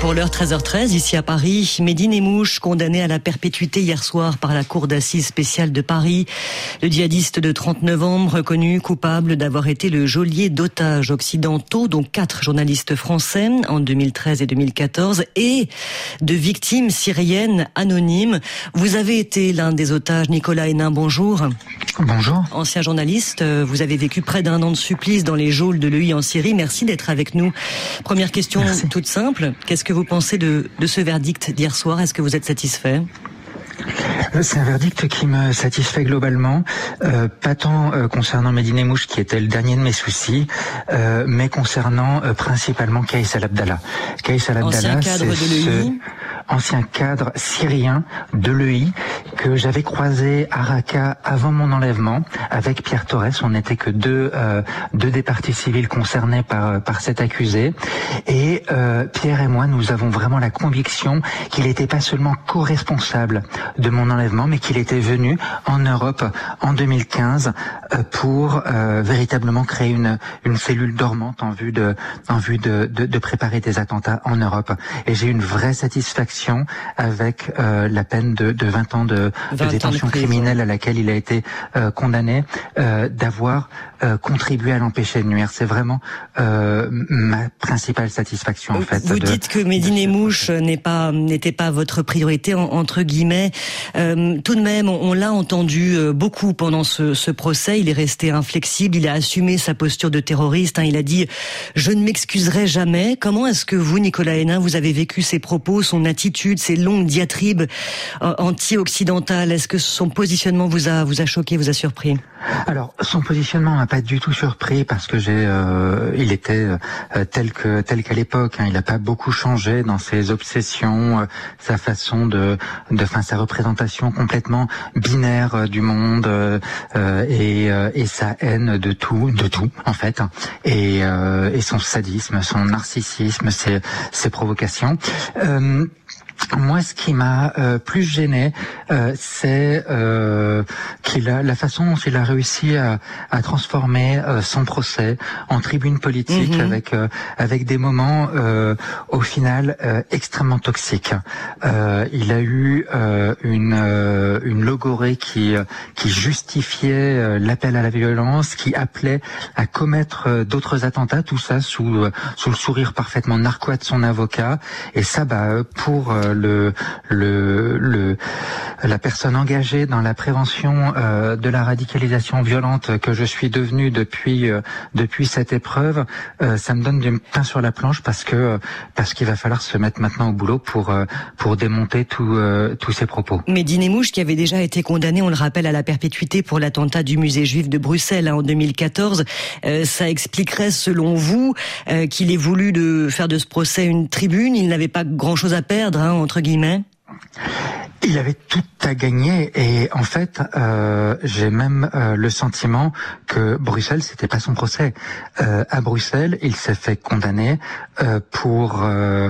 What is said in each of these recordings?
Pour l'heure 13h13, ici à Paris, Mehdi Nemmouche, condamné à la perpétuité hier soir par la Cour d'assises spéciale de Paris. Le djihadiste de 39 ans, reconnu coupable d'avoir été le geôlier d'otages occidentaux, dont 4 journalistes français en 2013 et 2014, et de victimes syriennes anonymes. Vous avez été l'un des otages. Nicolas Hénin, bonjour. Bonjour. Ancien journaliste, vous avez vécu près d'1 an de supplice dans les geôles de l'EI en Syrie. Merci d'être avec nous. Première question toute simple. Qu'est-ce que vous pensez de ce verdict d'hier soir? Est-ce que vous êtes satisfait? C'est un verdict qui me satisfait globalement, pas tant concernant Mehdi Nemmouche qui était le dernier de mes soucis, mais concernant principalement Kaïs Al-Abdallah. Kaïs Al-Abdallah, ancien cadre de l'EI, ancien cadre syrien de l'EI que j'avais croisé à Raqqa avant mon enlèvement avec Pierre Torres. On n'était que deux des parties civiles concernées par cet accusé. Et Pierre et moi, nous avons vraiment la conviction qu'il n'était pas seulement co-responsable de mon enlèvement, mais qu'il était venu en Europe en 2015 pour véritablement créer une cellule dormante en vue de préparer des attentats en Europe. Et j'ai une vraie satisfaction avec la peine de 20 ans de détention criminelle à laquelle il a été condamné, d'avoir contribué à l'empêcher de nuire. C'est vraiment ma principale satisfaction en fait. Vous dites que Mehdi Nemmouche n'était pas votre priorité entre guillemets. Tout de même, on l'a entendu beaucoup pendant ce procès. Il est resté inflexible. Il a assumé sa posture de terroriste. Il a dit « Je ne m'excuserai jamais ». Comment est-ce que vous, Nicolas Hénin, vous avez vécu ses propos, son attitude, ses longues diatribes anti-occidentales? Est-ce que son positionnement vous a choqué, vous a surpris? Alors, son positionnement m'a pas du tout surpris parce que il était tel qu'à l'époque. Il n'a pas beaucoup changé dans ses obsessions, sa façon sa représentation complètement binaire du monde et sa haine de tout en fait, et son sadisme, son narcissisme, ses provocations. Moi, ce qui m'a plus gêné, c'est la façon dont il a réussi à transformer son procès en tribune politique avec des moments au final extrêmement toxiques. Il a eu une logorée qui justifiait l'appel à la violence, qui appelait à commettre d'autres attentats, tout ça sous le sourire parfaitement narquois de son avocat. Et ça, pour la personne engagée dans la prévention de la radicalisation violente que je suis devenu depuis cette épreuve, ça me donne du pain sur la planche parce qu'il va falloir se mettre maintenant au boulot pour démonter tous ces propos. Mehdi Nemmouche, qui avait déjà été condamné, on le rappelle, à la perpétuité pour l'attentat du musée juif de Bruxelles en 2014, ça expliquerait selon vous qu'il ait voulu faire de ce procès une tribune. Il n'avait pas grand-chose à perdre, entre guillemets. Il avait tout à gagner et en fait, j'ai même le sentiment que Bruxelles, c'était pas son procès. À Bruxelles, il s'est fait condamner pour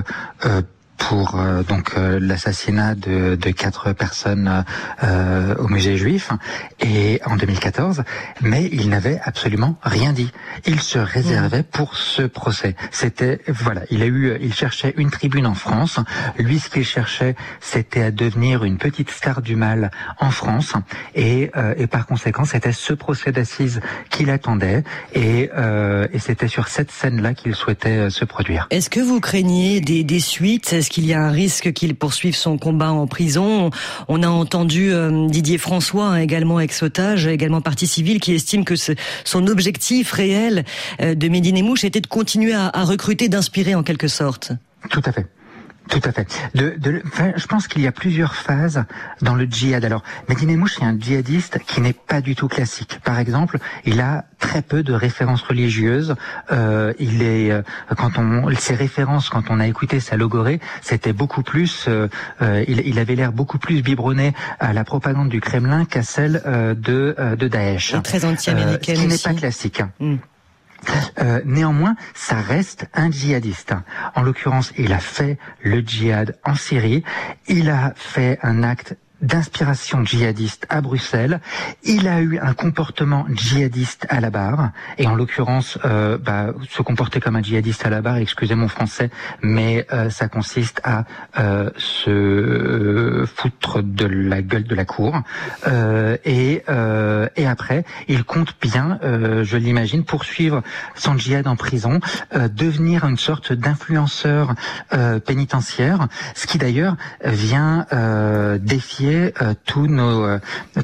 l'assassinat de 4 personnes au musée juif et en 2014, mais il n'avait absolument rien dit. Il se réservait pour ce procès. Il cherchait une tribune en France. Lui, ce qu'il cherchait, c'était à devenir une petite star du mal en France et par conséquent, c'était ce procès d'assises qu'il attendait et c'était sur cette scène-là qu'il souhaitait se produire. Est-ce que vous craignez des suites? Est-ce qu'il y a un risque qu'il poursuive son combat en prison? On a entendu Didier François, également ex-otage, également partie civile, qui estime que son objectif réel de Mehdi Nemmouche était de continuer à recruter, d'inspirer en quelque sorte. Tout à fait. Tout à fait. Je pense qu'il y a plusieurs phases dans le djihad. Alors, Mehdi Nemmouche est un djihadiste qui n'est pas du tout classique. Par exemple, il a très peu de références religieuses. Ses références, quand on a écouté sa logorée, c'était beaucoup plus. Il avait l'air beaucoup plus biberonné à la propagande du Kremlin qu'à celle de Daesh. Et très anti-américaine ce qui n'est aussi. pas classique. Néanmoins, ça reste un djihadiste. En l'occurrence, il a fait le djihad en Syrie. Il a fait un acte d'inspiration djihadiste à Bruxelles. Il a eu un comportement djihadiste à la barre, et en l'occurrence, se comporter comme un djihadiste à la barre, excusez mon français, mais ça consiste à se foutre de la gueule de la cour. Et après, il compte bien, je l'imagine, poursuivre son djihad en prison, devenir une sorte d'influenceur pénitentiaire, ce qui d'ailleurs vient défier toutes nos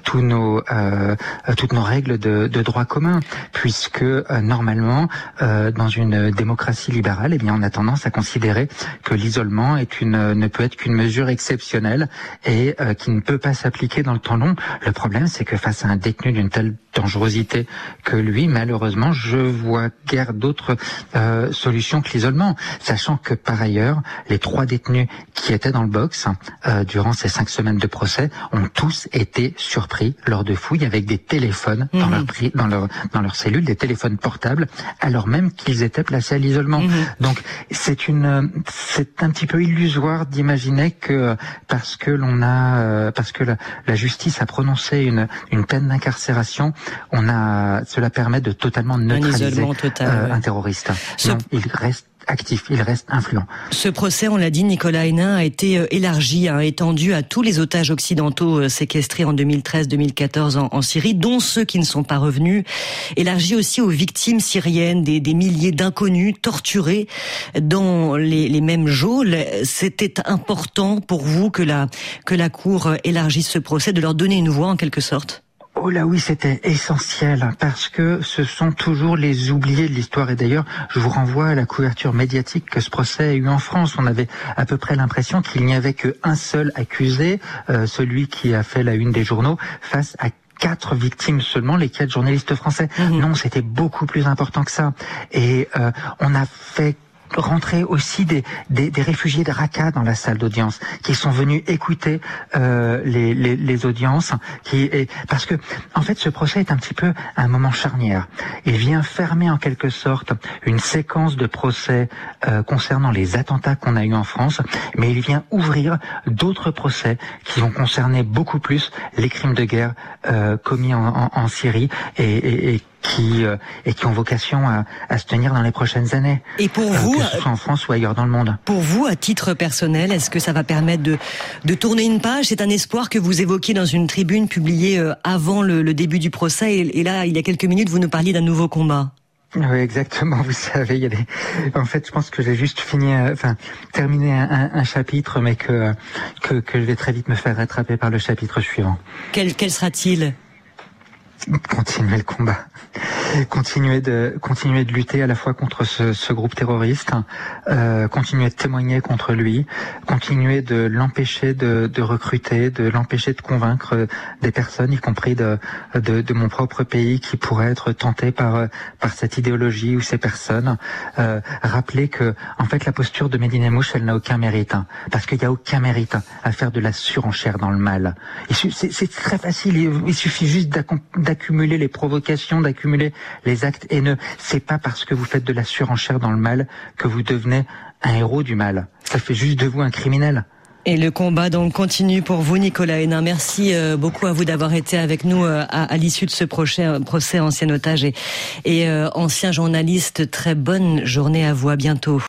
règles de droit commun, puisque normalement dans une démocratie libérale, eh bien on a tendance à considérer que l'isolement ne peut être qu'une mesure exceptionnelle et qui ne peut pas s'appliquer dans le temps long. Le problème, c'est que face à un détenu d'une telle dangerosité que lui, malheureusement, je vois guère d'autres solutions que l'isolement, sachant que par ailleurs, les 3 détenus qui étaient dans le box durant ces 5 semaines de procès ont tous été surpris lors de fouilles avec des téléphones dans leur cellule, des téléphones portables, alors même qu'ils étaient placés à l'isolement. Donc c'est un petit peu illusoire d'imaginer que parce que la justice a prononcé une peine d'incarcération, cela permet de totalement neutraliser un terroriste. Non, il reste actif, il reste influent. Ce procès, on l'a dit, Nicolas Hénin, a été élargi, étendu à tous les otages occidentaux séquestrés en 2013-2014 en Syrie, dont ceux qui ne sont pas revenus. Élargi aussi aux victimes syriennes, des milliers d'inconnus torturés dans les mêmes geôles. C'était important pour vous que la Cour élargisse ce procès, de leur donner une voix en quelque sorte? Oh là oui, c'était essentiel, parce que ce sont toujours les oubliés de l'histoire. Et d'ailleurs, je vous renvoie à la couverture médiatique que ce procès a eu en France. On avait à peu près l'impression qu'il n'y avait qu'un seul accusé, celui qui a fait la une des journaux, face à 4 victimes seulement, les 4 journalistes français. Non, c'était beaucoup plus important que ça. Et on a fait rentrer aussi des réfugiés de Raqqa dans la salle d'audience, qui sont venus écouter les audiences, parce que en fait ce procès est un petit peu un moment charnière. Il vient fermer en quelque sorte une séquence de procès concernant les attentats qu'on a eu en France, mais il vient ouvrir d'autres procès qui vont concerner beaucoup plus les crimes de guerre commis en Syrie et qui ont vocation à se tenir dans les prochaines années. Et pour vous, que ce soit en France ou ailleurs dans le monde. Pour vous, à titre personnel, est-ce que ça va permettre de tourner une page? C'est un espoir que vous évoquiez dans une tribune publiée avant le début du procès. Et là, il y a quelques minutes, vous nous parliez d'un nouveau combat. Oui, exactement. Vous savez, en fait, je pense que j'ai juste terminé un chapitre, mais que je vais très vite me faire rattraper par le chapitre suivant. Quel sera-t-il? Continuer le combat, continuer de lutter à la fois contre ce groupe terroriste, continuer de témoigner contre lui, continuer de l'empêcher de recruter, de l'empêcher de convaincre des personnes, y compris de mon propre pays, qui pourraient être tentées par cette idéologie ou ces personnes. Rappeler que en fait la posture de Medina Mouche, elle n'a aucun mérite, parce qu'il n'y a aucun mérite à faire de la surenchère dans le mal. C'est très facile, il suffit juste d'accumuler les provocations, d'accumuler les actes haineux. C'est pas parce que vous faites de la surenchère dans le mal que vous devenez un héros du mal. Ça fait juste de vous un criminel. Et le combat donc continue pour vous, Nicolas Hénin. Merci beaucoup à vous d'avoir été avec nous à l'issue de ce procès, ancien otage et ancien journaliste. Très bonne journée à vous, à bientôt.